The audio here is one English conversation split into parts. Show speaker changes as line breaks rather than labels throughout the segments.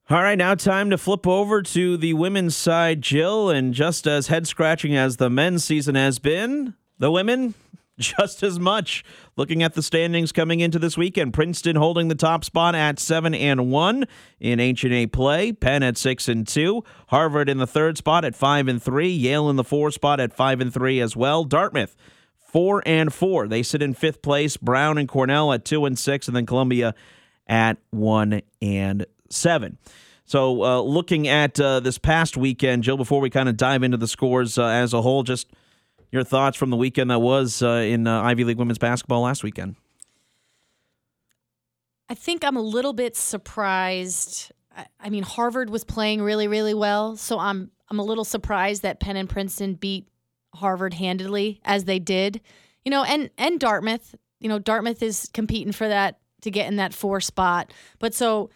All right, now time to flip over to the women's side, Jill. And just as head-scratching as the men's season has been, the women, just as much. Looking at the standings coming into this weekend, Princeton holding the top spot at 7-1 in H&A play. Penn at 6-2. Harvard in the third spot at 5-3. Yale in the fourth spot at 5-3 as well. Dartmouth 4-4. They sit in fifth place. Brown and Cornell at 2-6, and then Columbia at 1-7. So looking at this past weekend, Jill, before we kind of dive into the scores as a whole, just your thoughts from the weekend that was in Ivy League women's basketball last weekend.
I think I'm a little bit surprised. I mean, Harvard was playing really, really well, so I'm a little surprised that Penn and Princeton beat Harvard handedly as they did. You know, and Dartmouth. You know, Dartmouth is competing for that to get in that 4 spot. But so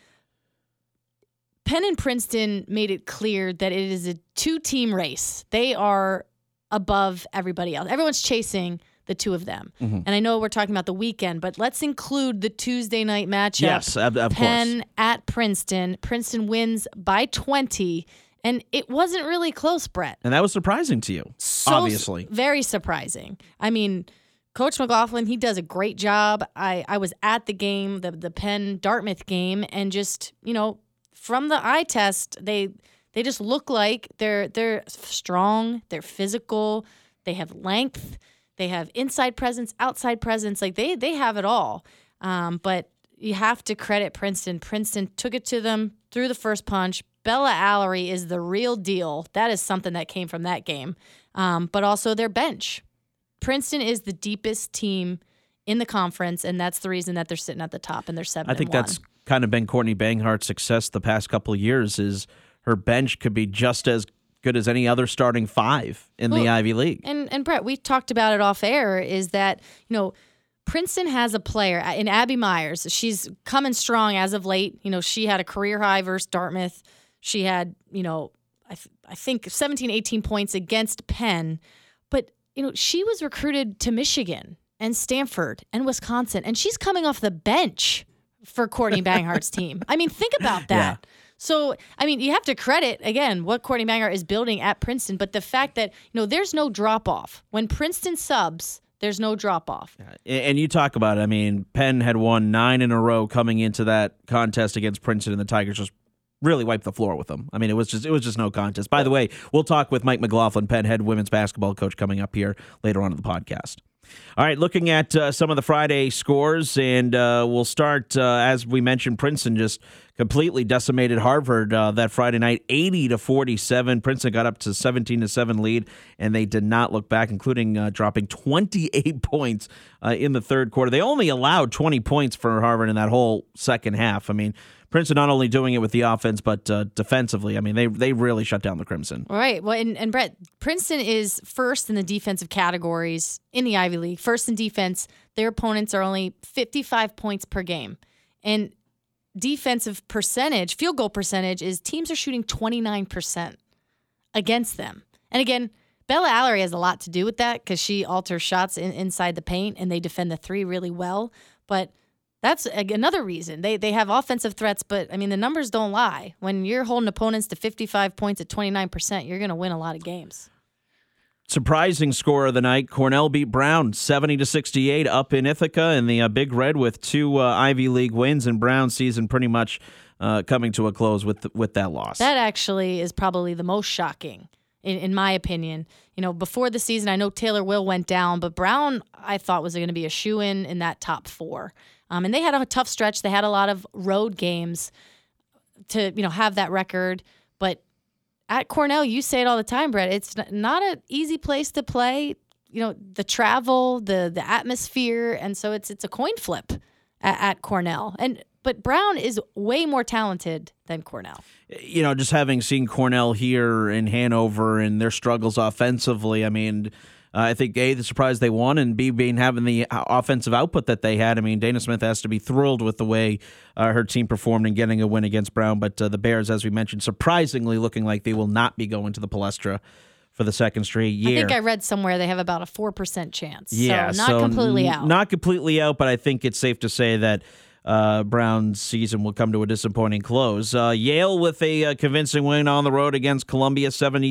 Penn and Princeton made it clear that it is a 2-team race. They are above everybody else. Everyone's chasing the two of them. Mm-hmm. And I know we're talking about the weekend, but let's include the Tuesday night matchup.
Yes, of
Penn
course.
at Princeton. Princeton wins by 20, and it wasn't really close, Brett.
And that was surprising to you, obviously.
Very surprising. I mean, Coach McLaughlin, he does a great job. I was at the game, the Penn-Dartmouth game, and just, you know, from the eye test, they just look like they're strong, they're physical, they have length, they have inside presence, outside presence. Like they have it all. But you have to credit Princeton. Princeton took it to them, threw the first punch. Bella Allery is the real deal. That is something that came from that game. But also their bench. Princeton is the deepest team in the conference, and that's the reason that they're sitting at the top, and they're 7-1.
I think that's kind of been Courtney Banghart's success the past couple of years is her bench could be just as good as any other starting 5 in the Ivy League.
And Brett, we talked about it off air, is that, you know, Princeton has a player in Abby Myers. She's coming strong as of late. You know, she had a career high versus Dartmouth. She had, you know, I think 17, 18 points against Penn. But, you know, she was recruited to Michigan and Stanford and Wisconsin, and she's coming off the bench for Courtney Banghart's team. I mean, think about that. Yeah. So, I mean, you have to credit, again, what Courtney Banghart is building at Princeton, but the fact that, you know, there's no drop-off. When Princeton subs, there's no drop-off.
And you talk about it. I mean, Penn had won 9 in a row coming into that contest against Princeton, and the Tigers just really wiped the floor with them. I mean, it was just no contest. By the way, we'll talk with Mike McLaughlin, Penn head women's basketball coach, coming up here later on in the podcast. All right, looking at some of the Friday scores, and we'll start, as we mentioned, Princeton just completely decimated Harvard that Friday night, 80-47. Princeton got up to 17-7 lead, and they did not look back, including dropping 28 points in the third quarter. They only allowed 20 points for Harvard in that whole second half. I mean, Princeton not only doing it with the offense, but defensively. I mean, they really shut down the Crimson.
Right. Well, and Brett, Princeton is first in the defensive categories in the Ivy League. First in defense. Their opponents are only 55 points per game. And defensive percentage, field goal percentage, is teams are shooting 29% against them. And again, Bella Allery has a lot to do with that because she alters shots inside the paint, and they defend the 3 really well. But that's another reason. They have offensive threats, but, I mean, the numbers don't lie. When you're holding opponents to 55 points at 29%, you're going to win a lot of games.
Surprising score of the night, Cornell beat Brown 70-68 up in Ithaca, and the Big Red with 2 Ivy League wins, and Brown's season pretty much coming to a close with that loss.
That actually is probably the most shocking, in my opinion. You know, before the season, I know Taylor Will went down, but Brown, I thought, was going to be a shoo-in in that top 4. And they had a tough stretch. They had a lot of road games to, you know, have that record. But at Cornell, you say it all the time, Brett, it's not an easy place to play. You know, the travel, the atmosphere, and so it's a coin flip at Cornell. But Brown is way more talented than Cornell.
You know, just having seen Cornell here in Hanover and their struggles offensively, I mean, I think, A, the surprise they won, and B, having the offensive output that they had. I mean, Dana Smith has to be thrilled with the way her team performed in getting a win against Brown. But the Bears, as we mentioned, surprisingly looking like they will not be going to the Palestra for the second straight year.
I think I read somewhere they have about a 4% chance.
Yeah,
so not completely out.
Not completely out, but I think it's safe to say that Brown's season will come to a disappointing close. Yale with a convincing win on the road against Columbia,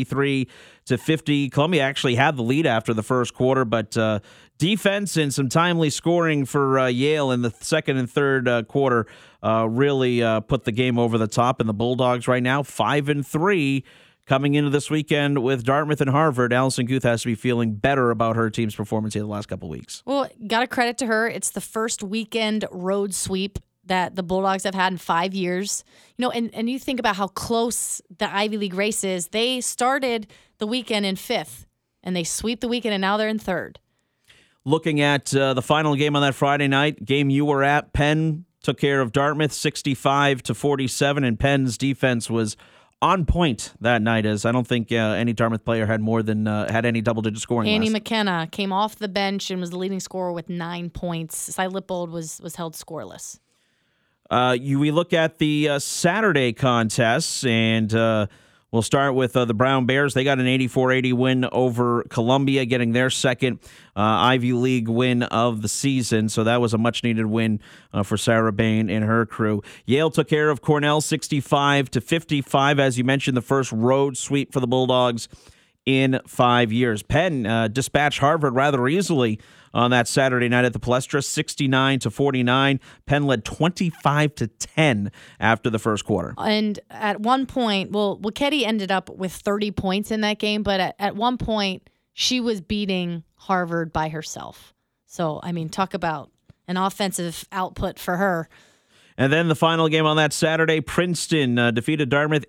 73-50. Columbia actually had the lead after the first quarter, but defense and some timely scoring for Yale in the second and third quarter really put the game over the top. And the Bulldogs right now 5-3. Coming into this weekend with Dartmouth and Harvard, Allison Guth has to be feeling better about her team's performance here the last couple of weeks.
Well, got to credit to her. It's the first weekend road sweep that the Bulldogs have had in 5 years. And you think about how close the Ivy League race is. They started the weekend in 5th, and they sweep the weekend, and now they're in 3rd.
Looking at the final game on that Friday night, game you were at, Penn took care of Dartmouth 65-47, and Penn's defense was on point that night, as I don't think any Dartmouth player had more than had any double-digit scoring.
Annie McKenna came off the bench and was the leading scorer with 9 points. Cy Lippold was held scoreless.
We look at the Saturday contests, and we'll start with the Brown Bears. They got an 84-80 win over Columbia, getting their second Ivy League win of the season. So that was a much-needed win for Sarah Bain and her crew. Yale took care of Cornell 65-55. As you mentioned, the first road sweep for the Bulldogs in 5 years. Penn dispatched Harvard rather easily on that Saturday night at the Palestra, 69-49. Penn led 25-10 after the first quarter.
And at one point, Wachedi ended up with 30 points in that game, but at one point, she was beating Harvard by herself. So, I mean, talk about an offensive output for her.
And then the final game on that Saturday, Princeton defeated Dartmouth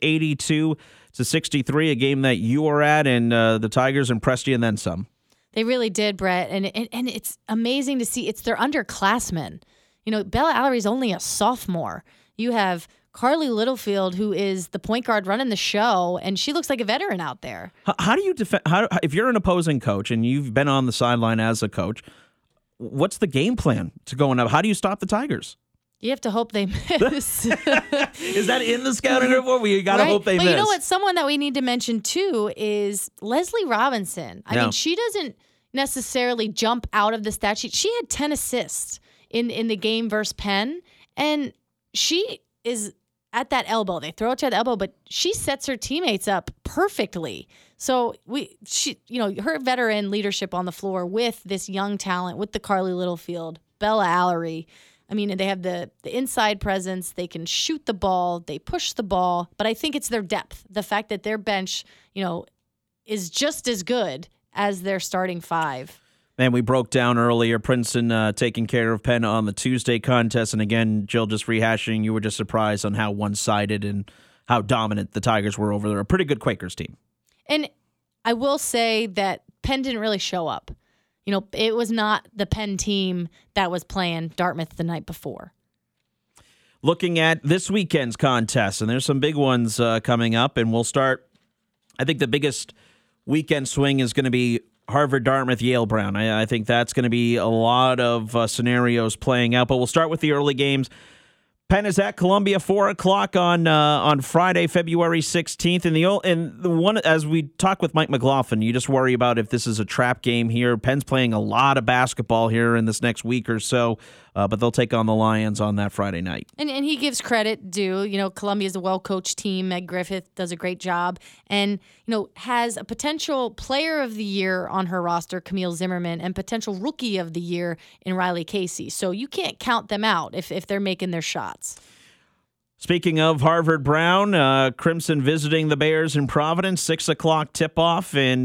82-63, a game that you were at, and the Tigers impressed you and then some.
They really did, Brett, and it's amazing to see. It's their underclassmen. Bella Allery's only a sophomore. You have Carly Littlefield, who is the point guard running the show, and she looks like a veteran out there.
How do you defend? If you're an opposing coach and you've been on the sideline as a coach, what's the game plan to go up? How do you stop the Tigers?
You have to hope they miss.
Is that in the scouting report? You got to hope they miss.
But you know what? Someone that we need to mention, too, is Leslie Robinson. I mean, she doesn't necessarily jump out of the stat sheet. She had 10 assists in the game versus Penn, and she is at that elbow. They throw it to the elbow, but she sets her teammates up perfectly. So her veteran leadership on the floor with this young talent, with the Carly Littlefield, Bella Allery. I mean, they have the inside presence. They can shoot the ball. They push the ball. But I think it's their depth. The fact that their bench, is just as good as their starting five.
And we broke down earlier Princeton taking care of Penn on the Tuesday contest. And again, Jill, just rehashing, you were just surprised on how one-sided and how dominant the Tigers were over there. A pretty good Quakers team. And
I will say that Penn didn't really show up. It was not the Penn team that was playing Dartmouth the night before.
Looking at this weekend's contest, and there's some big ones coming up, and we'll start, I think the biggest weekend swing is going to be Harvard, Dartmouth, Yale, Brown. I think that's going to be a lot of scenarios playing out, but we'll start with the early games. Penn is at Columbia, 4 o'clock on Friday, February 16th. And the one, as we talk with Mike McLaughlin, you just worry about if this is a trap game here. Penn's playing a lot of basketball here in this next week or so, but they'll take on the Lions on that Friday night.
And he gives credit due. Columbia's a well-coached team. Meg Griffith does a great job. And, has a potential player of the year on her roster, Camille Zimmerman, and potential rookie of the year in Riley Casey. So you can't count them out if they're making their shots.
Speaking of Harvard Brown, Crimson visiting the Bears in Providence, 6 o'clock tip-off, and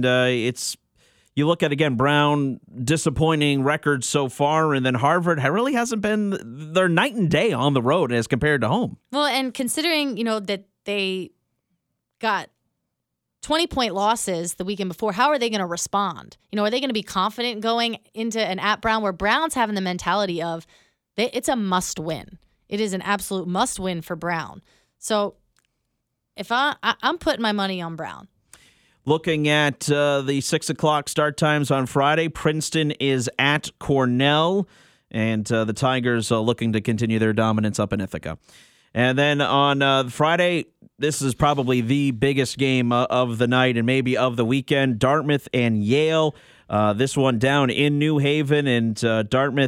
you look at, again, Brown, disappointing record so far, and then Harvard really hasn't been their night and day on the road as compared to home.
Well, and considering, that they got 20-point losses the weekend before, how are they going to respond? Are they going to be confident going into an at Brown where Brown's having the mentality of it's a must-win? It is an absolute must-win for Brown. So if I'm putting my money on Brown.
Looking at the 6 o'clock start times on Friday, Princeton is at Cornell, and the Tigers are looking to continue their dominance up in Ithaca. And then on Friday, this is probably the biggest game of the night and maybe of the weekend, Dartmouth and Yale. This one down in New Haven, and Dartmouth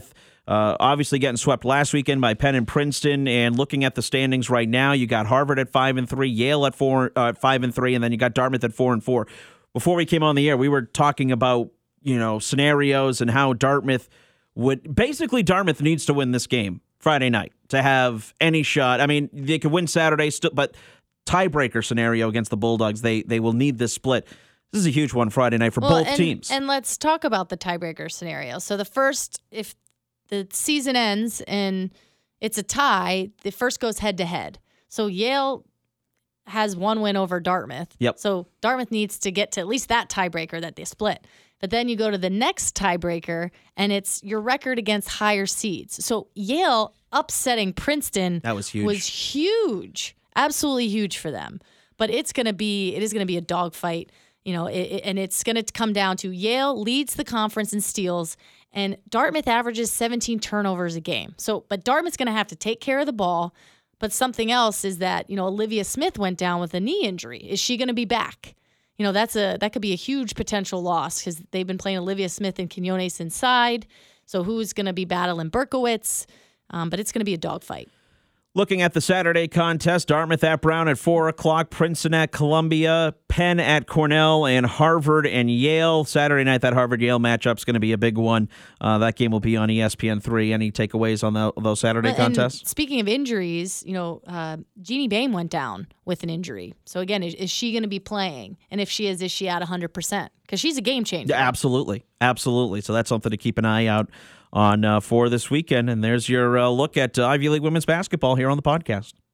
Obviously getting swept last weekend by Penn and Princeton. And looking at the standings right now, you got Harvard at 5-3, Yale at 5-3, and then you got Dartmouth at 4-4. Before we came on the air, we were talking about scenarios and how Dartmouth needs to win this game Friday night to have any shot. I mean, they could win Saturday still, but tiebreaker scenario against the Bulldogs, they will need this split. This is a huge one Friday night for both teams.
And let's talk about the tiebreaker scenario. So if the season ends and it's a tie, the first goes head to head. So Yale has one win over Dartmouth.
Yep.
So Dartmouth needs to get to at least that tiebreaker that they split. But then you go to the next tiebreaker, and it's your record against higher seeds. So Yale upsetting Princeton
was
huge, absolutely huge for them. But it is going to be a dogfight, and it's going to come down to Yale leads the conference in steals, and Dartmouth averages 17 turnovers a game. But Dartmouth's going to have to take care of the ball. But something else is that Olivia Smith went down with a knee injury. Is she going to be back? That could be a huge potential loss because they've been playing Olivia Smith and Quinones inside. So who's going to be battling Berkowitz? But it's going to be a dogfight.
Looking at the Saturday contest, Dartmouth at Brown at 4 o'clock, Princeton at Columbia, Penn at Cornell, and Harvard and Yale. Saturday night, that Harvard-Yale matchup is going to be a big one. That game will be on ESPN3. Any takeaways on those Saturday contests?
Speaking of injuries, Jeannie Bain went down with an injury. So, again, is she going to be playing? And if she is she at 100%? Because she's a game changer.
Absolutely. Absolutely. So that's something to keep an eye out on for this weekend. And there's your look at Ivy League women's basketball here on the podcast.